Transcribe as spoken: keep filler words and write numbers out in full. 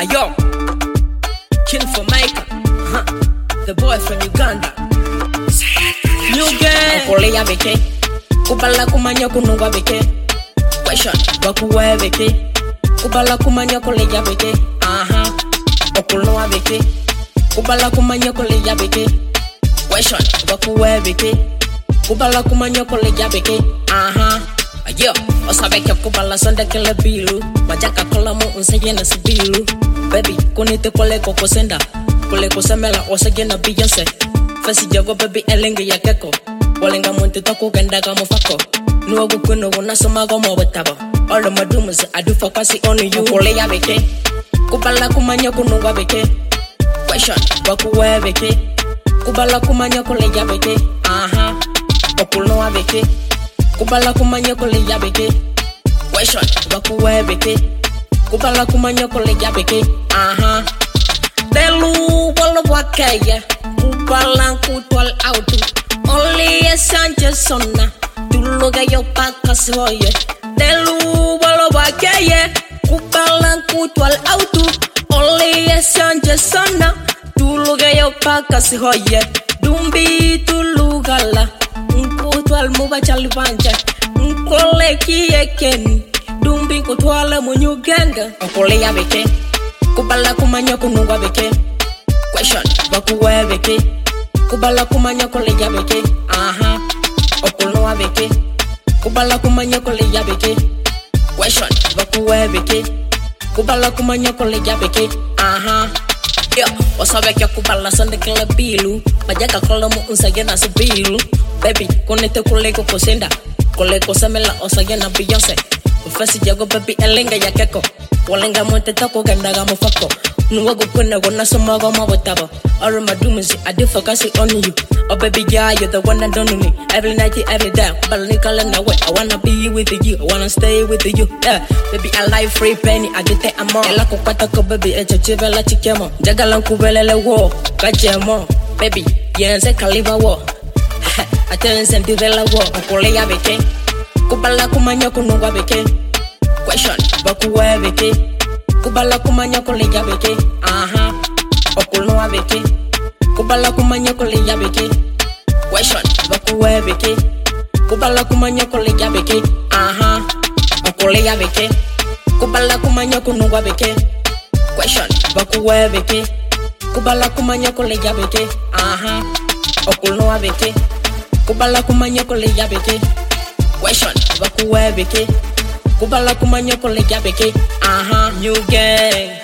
Ayo, king for Micah, huh? The boy from Uganda. New gang. Okolea beke, kubala kumanya kunungwa beke. Question, bakuwe beke, kubala kumanya kolea beke. Aha, okulwa beke, kubala kumanya kolea beke. Question, bakuwe beke, kubala kumanya kolea beke. Aha. Ayo, osabeke kubala sonde kele bilu. Majaka kola mo unsege na sibilu. Baby, kunite kole koko senda. Kole kosemela osege na Beyonce. Fasi jago baby elenge ya keko. Walenga monte toko ganda kamo fako. Nuogu kuno wana soma gomo wetaba. All of my doomers, I do for quasi only you. Kole ya beke, kubala kumanya kunungwa beke. Question, bakuwe beke, kubala kumanya kole ya beke. Aha, okulwa beke, kubala kumanya kole ya beke. Question, bakuwe beke, kubala kumanya kole ya beke. Aha, delu wala wakaya, kubala kutwal auto. Only a Sanchez sonna, tuluga yo pakas hoye. Delu wala wakaya, kubala kutwal auto. Only a Sanchez sonna, tuluga yo pakas hoye. Dumbi tulugala. Kutwal muba chalibanja nkole kiyeken dumbi kutwala munyu ganga okole ya beke kubala kumanya kunungwa beke. Question, bakuwe beke, kubala kumanya kole ya beke. Aha, okulwa beke, kubala kumanya kole ya beke. Question, bakuwe beke, kubala kumanya kole ya beke. Aha. Yo, osabeke kubala sonde kele bilu. Majaka kola mo unsage na sibilu. Baby, konete kule koko senda. Kule kosemela osage na Beyonce. Ufasi jago baby elenga ya keko. Walenga monte toko ganda gamo fako. Nuwago kuna wana soma goma wetaba. All of my doomers, I do focus on you. Oh baby, yeah, you're the one that don't me. Every night, every day, but Nicola na way. I wanna be with you, I wanna stay with you. Yeah, baby, I like free penny, I get that amount. Ela kupata ko baby, echa chivela chikemo. Jagalan kubelele wo, kachemo. Baby, yeah, nse kaliba wo. I tell you send the wo. Okole ya beke, kubala kumanya kunungwa beke. Question, bakuwe beke, kubala kumanya kole ya beke. Aha, okulwa beke, kubala kumanya kole ya beke. Question, bakuwe beke, kubala kumanya kole ya beke. Aha, okole ya beke, kubala kumanya kunungwa beke. Question, bakuwe beke, kubala kumanya kole ya beke. Aha, okulwa beke, kubala kumanya kole ya beke. Question, bakuwe beke, kubala kumanya kole ya beke. Aha, new gang.